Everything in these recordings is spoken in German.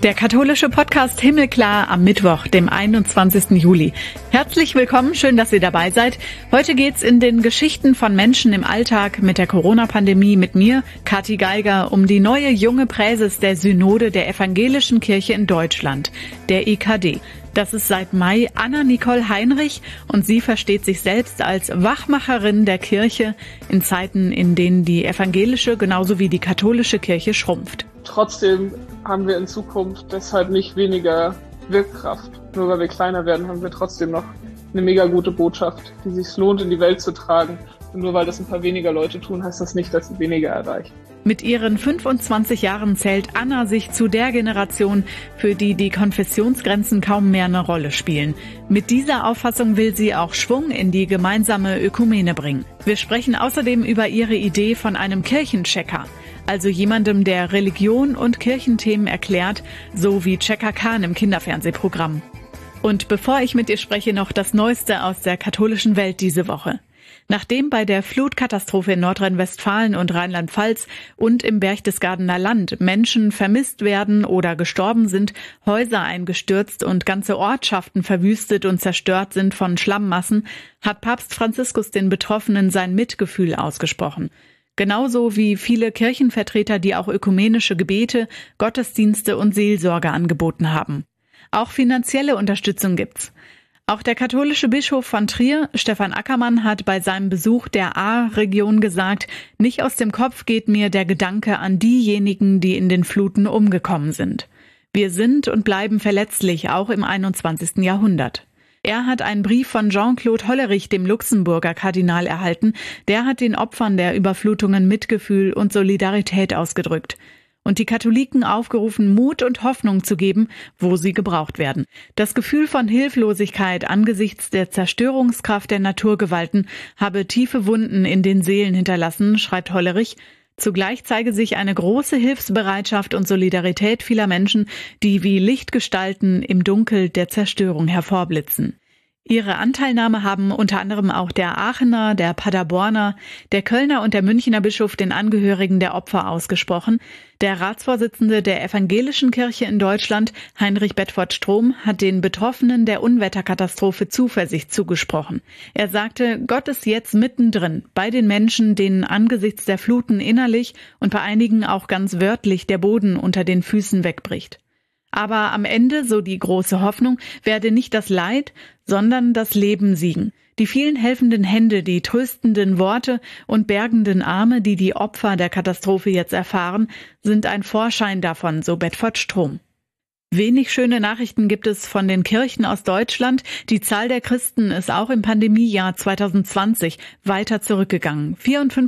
Der katholische Podcast Himmelklar am Mittwoch, dem 21. Juli. Herzlich willkommen, schön, dass ihr dabei seid. Heute geht's in den Geschichten von Menschen im Alltag mit der Corona-Pandemie mit mir, Kathi Geiger, um die neue junge Präses der Synode der Evangelischen Kirche in Deutschland, der EKD. Das ist seit Mai Anna-Nicole Heinrich und sie versteht sich selbst als Wachmacherin der Kirche in Zeiten, in denen die evangelische genauso wie die katholische Kirche schrumpft. Trotzdem haben wir in Zukunft deshalb nicht weniger Wirkkraft. Nur weil wir kleiner werden, haben wir trotzdem noch eine mega gute Botschaft, die sich lohnt, in die Welt zu tragen. Und nur weil das ein paar weniger Leute tun, heißt das nicht, dass sie weniger erreichen. Mit ihren 25 Jahren zählt Anna sich zu der Generation, für die die Konfessionsgrenzen kaum mehr eine Rolle spielen. Mit dieser Auffassung will sie auch Schwung in die gemeinsame Ökumene bringen. Wir sprechen außerdem über ihre Idee von einem Kirchenchecker, also jemandem, der Religion und Kirchenthemen erklärt, so wie Checker Khan im Kinderfernsehprogramm. Und bevor ich mit ihr spreche, noch das Neueste aus der katholischen Welt diese Woche. Nachdem bei der Flutkatastrophe in Nordrhein-Westfalen und Rheinland-Pfalz und im Berchtesgadener Land Menschen vermisst werden oder gestorben sind, Häuser eingestürzt und ganze Ortschaften verwüstet und zerstört sind von Schlammmassen, hat Papst Franziskus den Betroffenen sein Mitgefühl ausgesprochen. Genauso wie viele Kirchenvertreter, die auch ökumenische Gebete, Gottesdienste und Seelsorge angeboten haben. Auch finanzielle Unterstützung gibt's. Auch der katholische Bischof von Trier, Stefan Ackermann, hat bei seinem Besuch der Ahr-Region gesagt, nicht aus dem Kopf geht mir der Gedanke an diejenigen, die in den Fluten umgekommen sind. Wir sind und bleiben verletzlich, auch im 21. Jahrhundert. Er hat einen Brief von Jean-Claude Hollerich, dem Luxemburger Kardinal, erhalten. Der hat den Opfern der Überflutungen Mitgefühl und Solidarität ausgedrückt und die Katholiken aufgerufen, Mut und Hoffnung zu geben, wo sie gebraucht werden. Das Gefühl von Hilflosigkeit angesichts der Zerstörungskraft der Naturgewalten habe tiefe Wunden in den Seelen hinterlassen, schreibt Hollerich. Zugleich zeige sich eine große Hilfsbereitschaft und Solidarität vieler Menschen, die wie Lichtgestalten im Dunkel der Zerstörung hervorblitzen. Ihre Anteilnahme haben unter anderem auch der Aachener, der Paderborner, der Kölner und der Münchner Bischof den Angehörigen der Opfer ausgesprochen. Der Ratsvorsitzende der Evangelischen Kirche in Deutschland, Heinrich Bedford-Strom, hat den Betroffenen der Unwetterkatastrophe Zuversicht zugesprochen. Er sagte, Gott ist jetzt mittendrin, bei den Menschen, denen angesichts der Fluten innerlich und bei einigen auch ganz wörtlich der Boden unter den Füßen wegbricht. Aber am Ende, so die große Hoffnung, werde nicht das Leid, sondern das Leben siegen. Die vielen helfenden Hände, die tröstenden Worte und bergenden Arme, die die Opfer der Katastrophe jetzt erfahren, sind ein Vorschein davon, so Bedford-Strom. Wenig schöne Nachrichten gibt es von den Kirchen aus Deutschland. Die Zahl der Christen ist auch im Pandemiejahr 2020 weiter zurückgegangen.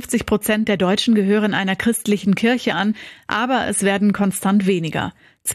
54% der Deutschen gehören einer christlichen Kirche an, aber es werden konstant weniger.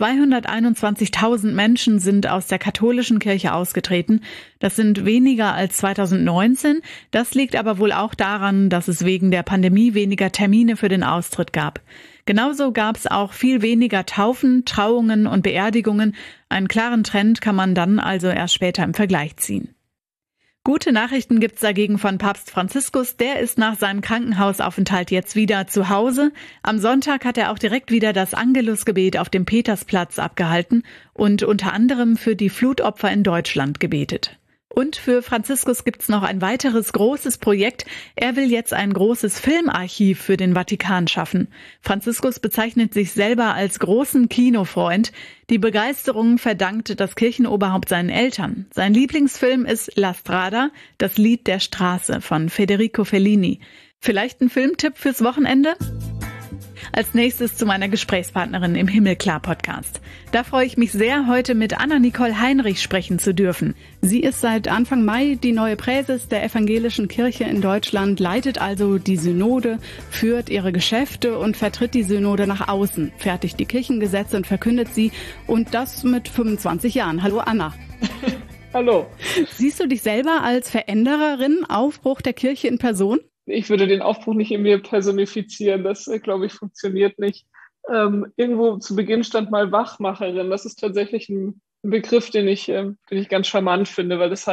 221.000 Menschen sind aus der katholischen Kirche ausgetreten. Das sind weniger als 2019. Das liegt aber wohl auch daran, dass es wegen der Pandemie weniger Termine für den Austritt gab. Genauso gab es auch viel weniger Taufen, Trauungen und Beerdigungen. Einen klaren Trend kann man dann also erst später im Vergleich ziehen. Gute Nachrichten gibt's dagegen von Papst Franziskus. Der ist nach seinem Krankenhausaufenthalt jetzt wieder zu Hause. Am Sonntag hat er auch direkt wieder das Angelusgebet auf dem Petersplatz abgehalten und unter anderem für die Flutopfer in Deutschland gebetet. Und für Franziskus gibt's noch ein weiteres großes Projekt. Er will jetzt ein großes Filmarchiv für den Vatikan schaffen. Franziskus bezeichnet sich selber als großen Kinofreund. Die Begeisterung verdankt das Kirchenoberhaupt seinen Eltern. Sein Lieblingsfilm ist La Strada, das Lied der Straße von Federico Fellini. Vielleicht ein Filmtipp fürs Wochenende? Als nächstes zu meiner Gesprächspartnerin im Himmelklar-Podcast. Da freue ich mich sehr, heute mit Anna-Nicole Heinrich sprechen zu dürfen. Sie ist seit Anfang Mai die neue Präses der Evangelischen Kirche in Deutschland, leitet also die Synode, führt ihre Geschäfte und vertritt die Synode nach außen, fertigt die Kirchengesetze und verkündet sie, und das mit 25 Jahren. Hallo Anna. Hallo. Siehst du dich selber als Verändererin, Aufbruch der Kirche in Person? Ich würde den Aufbruch nicht in mir personifizieren, das, glaube ich, funktioniert nicht. Irgendwo zu Beginn stand mal Wachmacherin. Das ist tatsächlich ein Begriff, den ich ganz charmant finde, weil das heißt,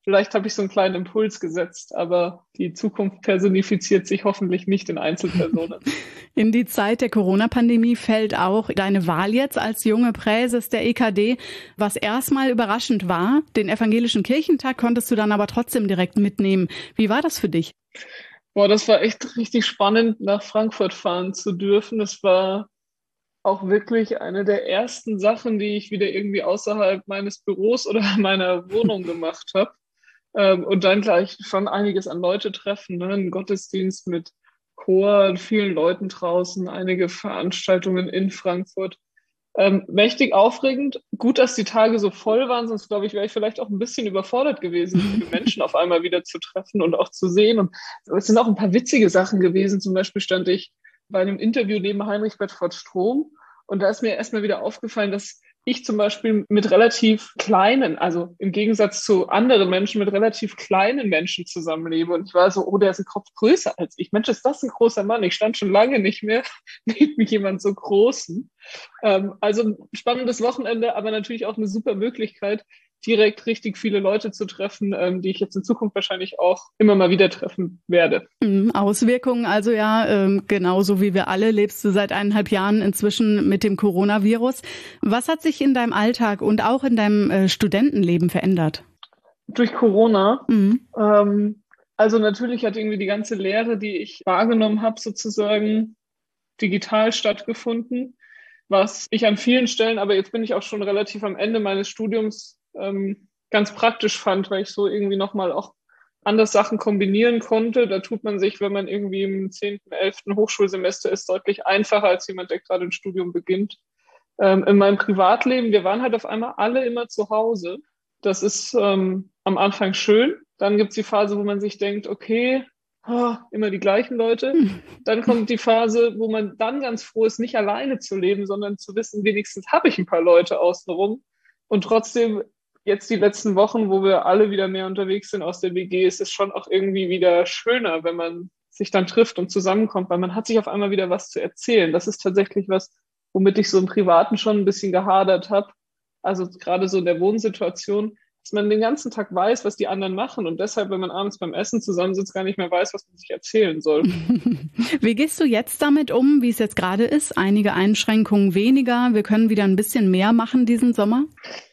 vielleicht habe ich so einen kleinen Impuls gesetzt, aber die Zukunft personifiziert sich hoffentlich nicht in Einzelpersonen. In die Zeit der Corona-Pandemie fällt auch deine Wahl jetzt als junge Präses der EKD, was erstmal überraschend war. Den Evangelischen Kirchentag konntest du dann aber trotzdem direkt mitnehmen. Wie war das für dich? Boah, das war echt richtig spannend, nach Frankfurt fahren zu dürfen. Das war auch wirklich eine der ersten Sachen, die ich wieder irgendwie außerhalb meines Büros oder meiner Wohnung gemacht habe. Und dann gleich schon einiges an Leute treffen, ne? Ein Gottesdienst mit Chor und vielen Leuten draußen, einige Veranstaltungen in Frankfurt. Mächtig aufregend. Gut, dass die Tage so voll waren, sonst glaube ich, wäre ich vielleicht auch ein bisschen überfordert gewesen, viele Menschen auf einmal wieder zu treffen und auch zu sehen. Und es sind auch ein paar witzige Sachen gewesen. Zum Beispiel stand ich bei einem Interview neben Heinrich Bedford Strom und da ist mir erstmal wieder aufgefallen, dass ich zum Beispiel mit relativ kleinen, also im Gegensatz zu anderen Menschen, mit relativ kleinen Menschen zusammenlebe. Und ich war so, oh, der ist ein Kopf größer als ich. Mensch, ist das ein großer Mann? Ich stand schon lange nicht mehr neben jemand so Großen. Also ein spannendes Wochenende, aber natürlich auch eine super Möglichkeit, direkt richtig viele Leute zu treffen, die ich jetzt in Zukunft wahrscheinlich auch immer mal wieder treffen werde. Auswirkungen, also ja, genauso wie wir alle, lebst du seit 1,5 Jahren inzwischen mit dem Coronavirus. Was hat sich in deinem Alltag und auch in deinem Studentenleben verändert? Durch Corona? Also natürlich hat irgendwie die ganze Lehre, die ich wahrgenommen habe, sozusagen digital stattgefunden, was ich an vielen Stellen, aber jetzt bin ich auch schon relativ am Ende meines Studiums, ganz praktisch fand, weil ich so irgendwie nochmal auch anders Sachen kombinieren konnte. Da tut man sich, wenn man irgendwie im 10., 11. Hochschulsemester ist, deutlich einfacher als jemand, der gerade ein Studium beginnt. In meinem Privatleben, wir waren halt auf einmal alle immer zu Hause. Das ist am Anfang schön. Dann gibt's die Phase, wo man sich denkt, okay, immer die gleichen Leute. Dann kommt die Phase, wo man dann ganz froh ist, nicht alleine zu leben, sondern zu wissen, wenigstens habe ich ein paar Leute außenrum. Und trotzdem jetzt die letzten Wochen, wo wir alle wieder mehr unterwegs sind aus der WG, ist es schon auch irgendwie wieder schöner, wenn man sich dann trifft und zusammenkommt, weil man hat sich auf einmal wieder was zu erzählen. Das ist tatsächlich was, womit ich so im Privaten schon ein bisschen gehadert habe. Also gerade so in der Wohnsituation, dass man den ganzen Tag weiß, was die anderen machen und deshalb, wenn man abends beim Essen zusammensitzt, gar nicht mehr weiß, was man sich erzählen soll. Wie gehst du jetzt damit um, wie es jetzt gerade ist? Einige Einschränkungen weniger. Wir können wieder ein bisschen mehr machen diesen Sommer?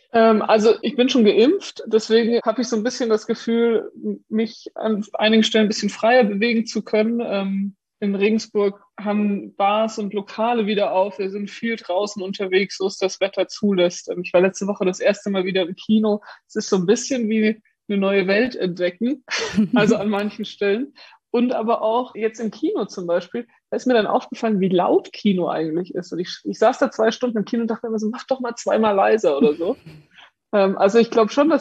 Also ich bin schon geimpft, deswegen habe ich so ein bisschen das Gefühl, mich an einigen Stellen ein bisschen freier bewegen zu können. In Regensburg haben Bars und Lokale wieder auf. Wir sind viel draußen unterwegs, so es das Wetter zulässt. Ich war letzte Woche das erste Mal wieder im Kino. Es ist so ein bisschen wie eine neue Welt entdecken, also an manchen Stellen. Und aber auch jetzt im Kino zum Beispiel, da ist mir dann aufgefallen, wie laut Kino eigentlich ist. Und ich saß da 2 Stunden im Kino und dachte mir so, mach doch mal 2-mal leiser oder so. Also ich glaube schon, dass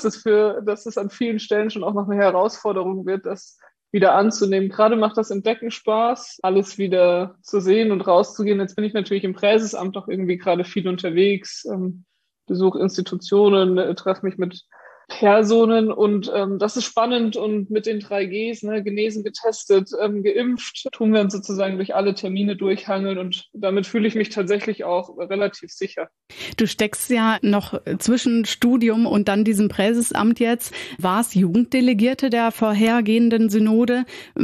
es an vielen Stellen schon auch noch eine Herausforderung wird, das wieder anzunehmen. Gerade macht das Entdecken Spaß, alles wieder zu sehen und rauszugehen. Jetzt bin ich natürlich im Präsesamt auch irgendwie gerade viel unterwegs, besuche Institutionen, treffe mich mit Personen und das ist spannend und mit den 3Gs, ne, genesen, getestet, geimpft, tun wir uns sozusagen durch alle Termine durchhangeln und damit fühle ich mich tatsächlich auch relativ sicher. Du steckst ja noch zwischen Studium und dann diesem Präsesamt jetzt, warst Jugenddelegierte der vorhergehenden Synode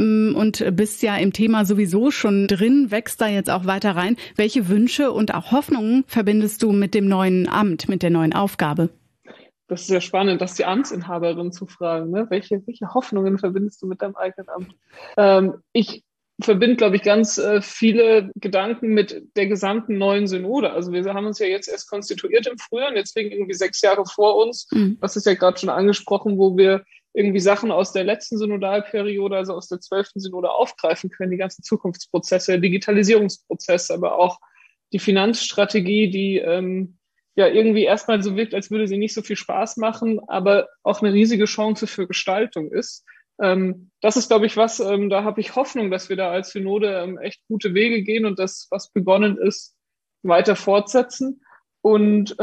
und bist ja im Thema sowieso schon drin, wächst da jetzt auch weiter rein. Welche Wünsche und auch Hoffnungen verbindest du mit dem neuen Amt, mit der neuen Aufgabe? Das ist sehr spannend, das die Amtsinhaberin zu fragen. Ne? Welche Hoffnungen verbindest du mit deinem eigenen Amt? Ich verbinde, glaube ich, ganz viele Gedanken mit der gesamten neuen Synode. Also wir haben uns ja jetzt erst konstituiert im Frühjahr und jetzt liegen irgendwie 6 Jahre vor uns. Das ist ja gerade schon angesprochen, wo wir irgendwie Sachen aus der letzten Synodalperiode, also aus der 12. Synode aufgreifen können, die ganzen Zukunftsprozesse, Digitalisierungsprozesse, aber auch die Finanzstrategie, die ja irgendwie erstmal so wirkt, als würde sie nicht so viel Spaß machen, aber auch eine riesige Chance für Gestaltung ist. Das ist, glaube ich, was, da habe ich Hoffnung, dass wir da als Synode echt gute Wege gehen und das, was begonnen ist, weiter fortsetzen. Und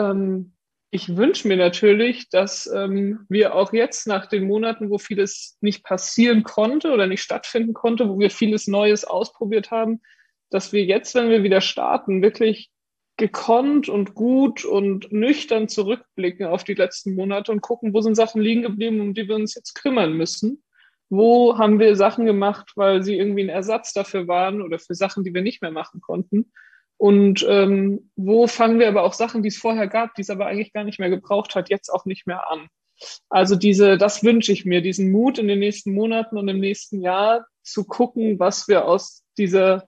ich wünsche mir natürlich, dass wir auch jetzt nach den Monaten, wo vieles nicht passieren konnte oder nicht stattfinden konnte, wo wir vieles Neues ausprobiert haben, dass wir jetzt, wenn wir wieder starten, wirklich gekonnt und gut und nüchtern zurückblicken auf die letzten Monate und gucken, wo sind Sachen liegen geblieben, um die wir uns jetzt kümmern müssen. Wo haben wir Sachen gemacht, weil sie irgendwie ein Ersatz dafür waren oder für Sachen, die wir nicht mehr machen konnten. Und wo fangen wir aber auch Sachen, die es vorher gab, die es aber eigentlich gar nicht mehr gebraucht hat, jetzt auch nicht mehr an. Also das wünsche ich mir, diesen Mut in den nächsten Monaten und im nächsten Jahr zu gucken, was wir aus dieser,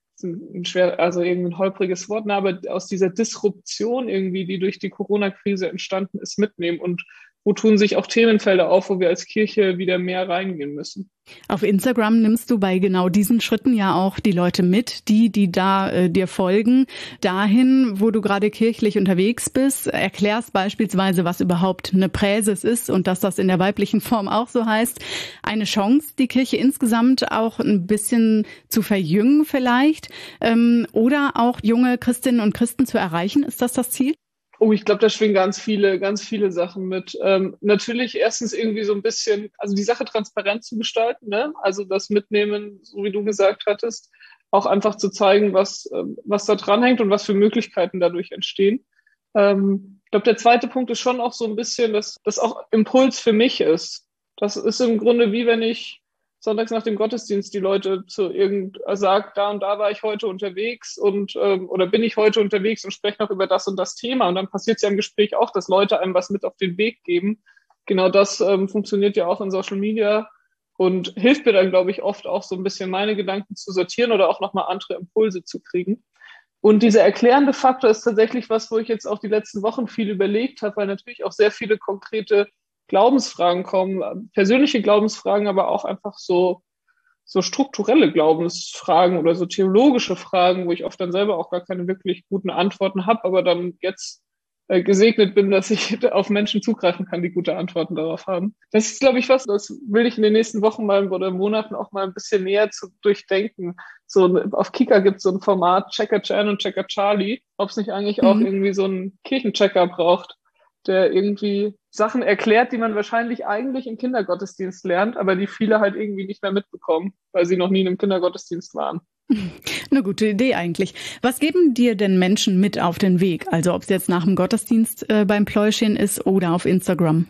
also irgendein holpriges Wort, aber aus dieser Disruption irgendwie, die durch die Corona-Krise entstanden ist, mitnehmen und wo tun sich auch Themenfelder auf, wo wir als Kirche wieder mehr reingehen müssen. Auf Instagram nimmst du bei genau diesen Schritten ja auch die Leute mit, die da dir folgen, dahin, wo du gerade kirchlich unterwegs bist, erklärst beispielsweise, was überhaupt eine Präses ist und dass das in der weiblichen Form auch so heißt. Eine Chance, die Kirche insgesamt auch ein bisschen zu verjüngen vielleicht, oder auch junge Christinnen und Christen zu erreichen. Ist das das Ziel? Oh, ich glaube, da schwingen ganz viele Sachen mit. Natürlich erstens irgendwie so ein bisschen, also die Sache transparent zu gestalten, ne? Also das Mitnehmen, so wie du gesagt hattest, auch einfach zu zeigen, was da dranhängt und was für Möglichkeiten dadurch entstehen. Ich glaube, der zweite Punkt ist schon auch so ein bisschen, dass das auch Impuls für mich ist. Das ist im Grunde wie wenn ich sonntags nach dem Gottesdienst die Leute sagt, da und da war ich heute unterwegs oder bin ich heute unterwegs und spreche noch über das und das Thema. Und dann passiert es ja im Gespräch auch, dass Leute einem was mit auf den Weg geben. Genau das funktioniert ja auch in Social Media und hilft mir dann, glaube ich, oft auch so ein bisschen meine Gedanken zu sortieren oder auch nochmal andere Impulse zu kriegen. Und dieser erklärende Faktor ist tatsächlich was, wo ich jetzt auch die letzten Wochen viel überlegt habe, weil natürlich auch sehr viele konkrete Glaubensfragen kommen, persönliche Glaubensfragen, aber auch einfach so strukturelle Glaubensfragen oder so theologische Fragen, wo ich oft dann selber auch gar keine wirklich guten Antworten habe, aber dann jetzt gesegnet bin, dass ich auf Menschen zugreifen kann, die gute Antworten darauf haben. Das ist, glaube ich, das will ich in den nächsten Wochen mal oder Monaten auch mal ein bisschen näher zu durchdenken. So auf Kika gibt es so ein Format Checker Chan und Checker Charlie, ob es nicht eigentlich auch irgendwie so einen Kirchenchecker braucht, der irgendwie Sachen erklärt, die man wahrscheinlich eigentlich im Kindergottesdienst lernt, aber die viele halt irgendwie nicht mehr mitbekommen, weil sie noch nie in einem Kindergottesdienst waren. Eine gute Idee eigentlich. Was geben dir denn Menschen mit auf den Weg? Also ob es jetzt nach dem Gottesdienst beim Pläuschen ist oder auf Instagram?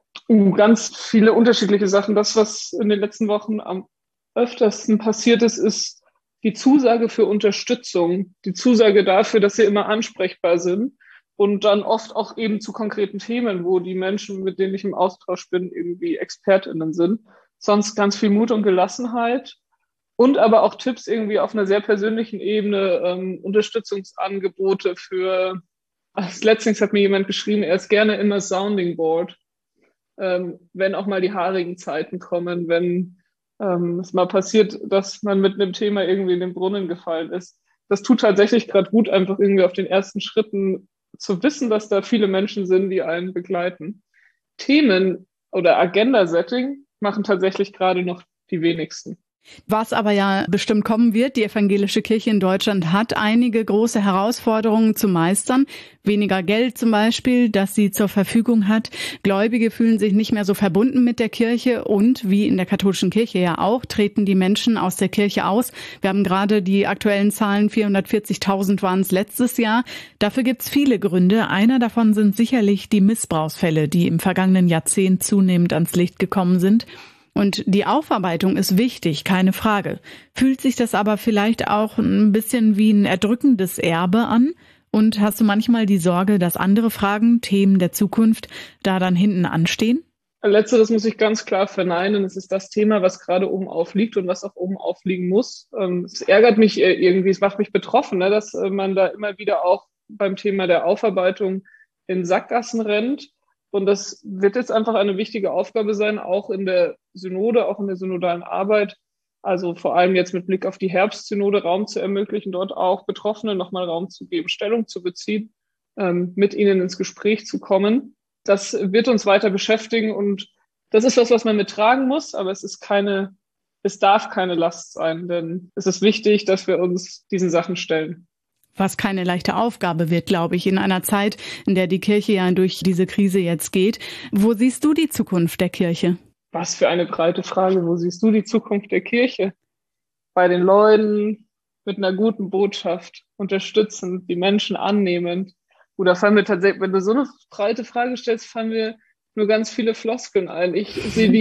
Ganz viele unterschiedliche Sachen. Das, was in den letzten Wochen am öftersten passiert ist, ist die Zusage für Unterstützung, die Zusage dafür, dass sie immer ansprechbar sind. Und dann oft auch eben zu konkreten Themen, wo die Menschen, mit denen ich im Austausch bin, irgendwie ExpertInnen sind. Sonst ganz viel Mut und Gelassenheit und aber auch Tipps irgendwie auf einer sehr persönlichen Ebene, Unterstützungsangebote letztens hat mir jemand geschrieben, er ist gerne immer Sounding Board, wenn auch mal die haarigen Zeiten kommen, wenn es mal passiert, dass man mit einem Thema irgendwie in den Brunnen gefallen ist. Das tut tatsächlich gerade gut, einfach irgendwie auf den ersten Schritten zu wissen, dass da viele Menschen sind, die einen begleiten. Themen oder Agenda-Setting machen tatsächlich gerade noch die wenigsten. Was aber ja bestimmt kommen wird, die evangelische Kirche in Deutschland hat einige große Herausforderungen zu meistern. Weniger Geld zum Beispiel, das sie zur Verfügung hat. Gläubige fühlen sich nicht mehr so verbunden mit der Kirche und, wie in der katholischen Kirche ja auch, treten die Menschen aus der Kirche aus. Wir haben gerade die aktuellen Zahlen, 440.000 waren es letztes Jahr. Dafür gibt es viele Gründe. Einer davon sind sicherlich die Missbrauchsfälle, die im vergangenen Jahrzehnt zunehmend ans Licht gekommen sind. Und die Aufarbeitung ist wichtig, keine Frage. Fühlt sich das aber vielleicht auch ein bisschen wie ein erdrückendes Erbe an? Und hast du manchmal die Sorge, dass andere Fragen, Themen der Zukunft, da dann hinten anstehen? Letzteres muss ich ganz klar verneinen. Es ist das Thema, was gerade oben aufliegt und was auch oben aufliegen muss. Es ärgert mich irgendwie, es macht mich betroffen, ne, dass man da immer wieder auch beim Thema der Aufarbeitung in Sackgassen rennt. Und das wird jetzt einfach eine wichtige Aufgabe sein, auch in der Synode, auch in der synodalen Arbeit. Also vor allem jetzt mit Blick auf die Herbstsynode Raum zu ermöglichen, dort auch Betroffenen nochmal Raum zu geben, Stellung zu beziehen, mit ihnen ins Gespräch zu kommen. Das wird uns weiter beschäftigen und das ist was man mittragen muss, aber es darf keine Last sein, denn es ist wichtig, dass wir uns diesen Sachen stellen. Was keine leichte Aufgabe wird, glaube ich, in einer Zeit, in der die Kirche ja durch diese Krise jetzt geht. Wo siehst du die Zukunft der Kirche? Was für eine breite Frage. Wo siehst du die Zukunft der Kirche? Bei den Leuten, mit einer guten Botschaft, unterstützend, die Menschen annehmend. Oder fallen mir tatsächlich, wenn du so eine breite Frage stellst, fallen mir nur ganz viele Floskeln ein. Ich sehe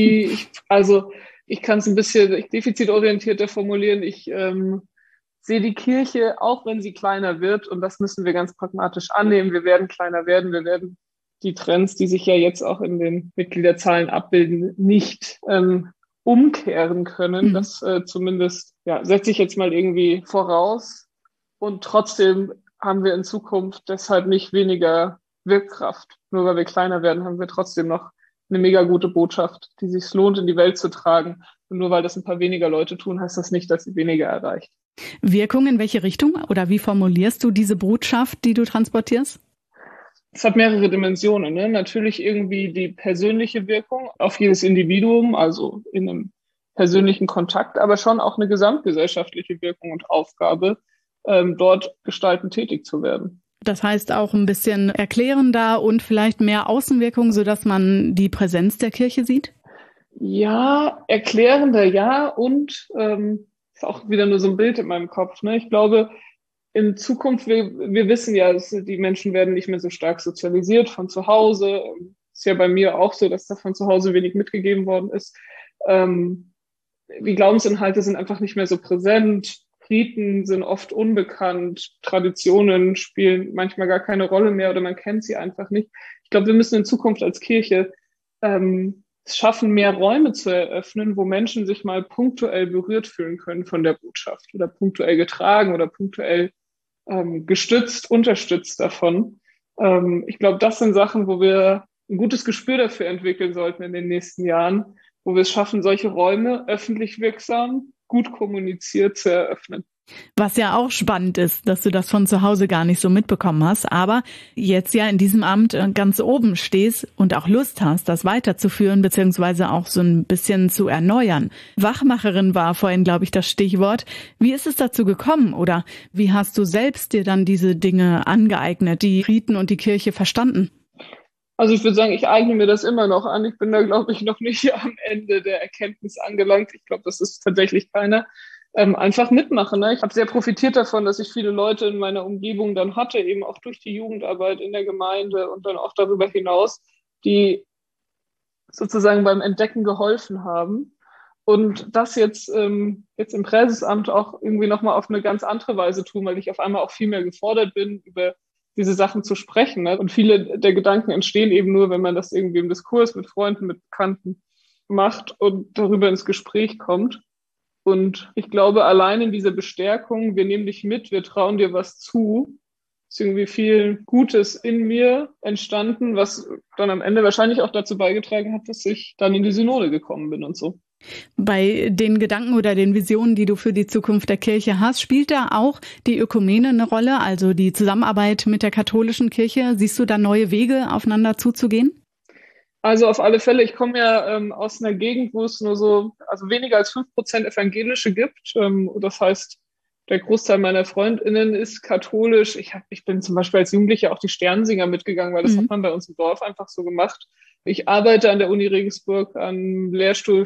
ich kann es ein bisschen defizitorientierter formulieren. Ich sehe die Kirche, auch wenn sie kleiner wird, und das müssen wir ganz pragmatisch annehmen. Wir werden kleiner werden, wir werden die Trends, die sich ja jetzt auch in den Mitgliederzahlen abbilden, nicht umkehren können. Das zumindest, ja, setze ich jetzt mal irgendwie voraus. Und trotzdem haben wir in Zukunft deshalb nicht weniger Wirkkraft. Nur weil wir kleiner werden, haben wir trotzdem noch eine mega gute Botschaft, die sich lohnt, in die Welt zu tragen. Und nur weil das ein paar weniger Leute tun, heißt das nicht, dass sie weniger erreicht. Wirkung in welche Richtung oder wie formulierst du diese Botschaft, die du transportierst? Es hat mehrere Dimensionen, ne? Natürlich irgendwie die persönliche Wirkung auf jedes Individuum, also in einem persönlichen Kontakt, aber schon auch eine gesamtgesellschaftliche Wirkung und Aufgabe, dort gestaltend tätig zu werden. Das heißt auch ein bisschen erklärender und vielleicht mehr Außenwirkung, sodass man die Präsenz der Kirche sieht? Ja, erklärender, ja, und ist auch wieder nur so ein Bild in meinem Kopf, ne? Ich glaube, in Zukunft, wir wissen ja, die Menschen werden nicht mehr so stark sozialisiert von zu Hause. Ist ja bei mir auch so, dass da von zu Hause wenig mitgegeben worden ist. Die Glaubensinhalte sind einfach nicht mehr so präsent. Riten sind oft unbekannt. Traditionen spielen manchmal gar keine Rolle mehr oder man kennt sie einfach nicht. Ich glaube, wir müssen in Zukunft als Kirche es schaffen, mehr Räume zu eröffnen, wo Menschen sich mal punktuell berührt fühlen können von der Botschaft oder punktuell getragen oder punktuell gestützt, unterstützt davon. Ich glaube, das sind Sachen, wo wir ein gutes Gespür dafür entwickeln sollten in den nächsten Jahren, wo wir es schaffen, solche Räume öffentlich wirksam, gut kommuniziert zu eröffnen. Was ja auch spannend ist, dass du das von zu Hause gar nicht so mitbekommen hast, aber jetzt ja in diesem Amt ganz oben stehst und auch Lust hast, das weiterzuführen, beziehungsweise auch so ein bisschen zu erneuern. Wachmacherin war vorhin, glaube ich, das Stichwort. Wie ist es dazu gekommen oder wie hast du selbst dir dann diese Dinge angeeignet, die Riten und die Kirche verstanden? Also ich würde sagen, ich eigne mir das immer noch an. Ich bin da, glaube ich, noch nicht am Ende der Erkenntnis angelangt. Ich glaube, das ist tatsächlich keiner. Einfach mitmachen. Ne? Ich habe sehr profitiert davon, dass ich viele Leute in meiner Umgebung dann hatte, eben auch durch die Jugendarbeit in der Gemeinde und dann auch darüber hinaus, die sozusagen beim Entdecken geholfen haben. Und das jetzt im Präsesamt auch irgendwie nochmal auf eine ganz andere Weise tun, weil ich auf einmal auch viel mehr gefordert bin, über diese Sachen zu sprechen. Ne? Und viele der Gedanken entstehen eben nur, wenn man das irgendwie im Diskurs mit Freunden, mit Bekannten macht und darüber ins Gespräch kommt. Und ich glaube, allein in dieser Bestärkung, wir nehmen dich mit, wir trauen dir was zu, ist irgendwie viel Gutes in mir entstanden, was dann am Ende wahrscheinlich auch dazu beigetragen hat, dass ich dann in die Synode gekommen bin und so. Bei den Gedanken oder den Visionen, die du für die Zukunft der Kirche hast, spielt da auch die Ökumene eine Rolle, also die Zusammenarbeit mit der katholischen Kirche? Siehst du da neue Wege, aufeinander zuzugehen? Also auf alle Fälle, ich komme ja aus einer Gegend, wo es nur so, also weniger als 5% Evangelische gibt. Das heißt, der Großteil meiner FreundInnen ist katholisch. Ich bin zum Beispiel als Jugendlicher auch die Sternsinger mitgegangen, weil das hat man bei uns im Dorf einfach so gemacht. Ich arbeite an der Uni Regensburg am Lehrstuhl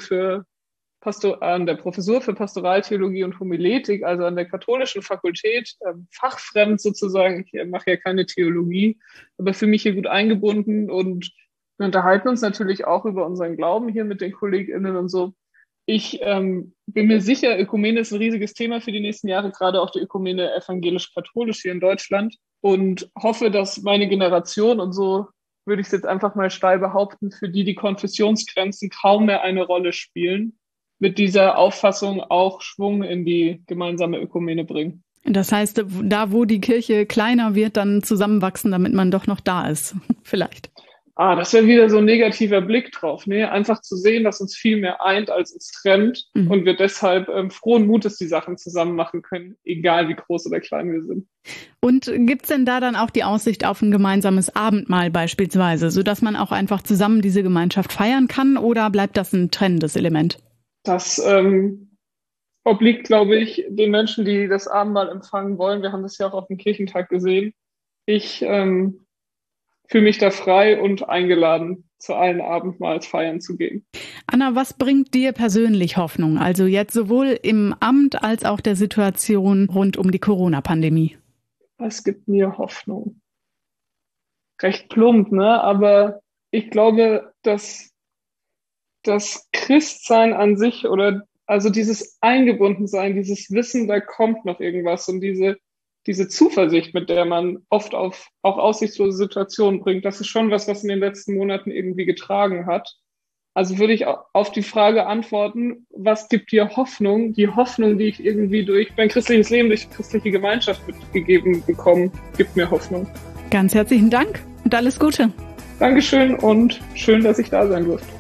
an der Professur für Pastoraltheologie und Homiletik, also an der katholischen Fakultät, fachfremd sozusagen. Ich mache ja keine Theologie, aber für mich hier gut eingebunden und wir unterhalten uns natürlich auch über unseren Glauben hier mit den KollegInnen und so. Ich bin mir sicher, Ökumene ist ein riesiges Thema für die nächsten Jahre, gerade auch die Ökumene evangelisch-katholisch hier in Deutschland. Und hoffe, dass meine Generation, und so würde ich es jetzt einfach mal steil behaupten, für die Konfessionsgrenzen kaum mehr eine Rolle spielen, mit dieser Auffassung auch Schwung in die gemeinsame Ökumene bringen. Das heißt, da wo die Kirche kleiner wird, dann zusammenwachsen, damit man doch noch da ist, vielleicht. Das wäre wieder so ein negativer Blick drauf. Nee, einfach zu sehen, dass uns viel mehr eint, als uns trennt und wir deshalb frohen Mutes die Sachen zusammen machen können, egal wie groß oder klein wir sind. Und gibt's denn da dann auch die Aussicht auf ein gemeinsames Abendmahl beispielsweise, sodass man auch einfach zusammen diese Gemeinschaft feiern kann, oder bleibt das ein trennendes Element? Das obliegt, glaube ich, den Menschen, die das Abendmahl empfangen wollen. Wir haben das ja auch auf dem Kirchentag gesehen. Ich fühle mich da frei und eingeladen, zu allen Abendmahlsfeiern zu gehen. Anna, was bringt dir persönlich Hoffnung? Also jetzt sowohl im Amt als auch der Situation rund um die Corona-Pandemie. Was gibt mir Hoffnung? Recht plump, ne? Aber ich glaube, dass das Christsein an sich oder also dieses Eingebundensein, dieses Wissen, da kommt noch irgendwas und diese Zuversicht, mit der man oft auf auch aussichtslose Situationen bringt, das ist schon was in den letzten Monaten irgendwie getragen hat. Also würde ich auf die Frage antworten, was gibt dir Hoffnung? Die Hoffnung, die ich irgendwie durch mein christliches Leben, durch christliche Gemeinschaft mitgegeben bekomme, gibt mir Hoffnung. Ganz herzlichen Dank und alles Gute. Dankeschön und schön, dass ich da sein durfte.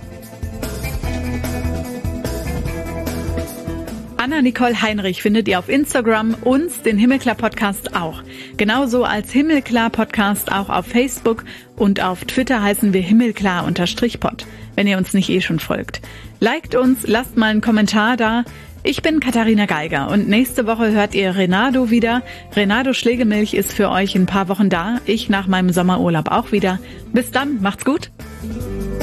Anna-Nicole Heinrich findet ihr auf Instagram, uns, den Himmelklar-Podcast, auch. Genauso als Himmelklar-Podcast auch auf Facebook und auf Twitter heißen wir Himmelklar_pod, wenn ihr uns nicht schon folgt. Liked uns, lasst mal einen Kommentar da. Ich bin Katharina Geiger und nächste Woche hört ihr Renato wieder. Renato Schlegelmilch ist für euch in ein paar Wochen da, ich nach meinem Sommerurlaub auch wieder. Bis dann, macht's gut.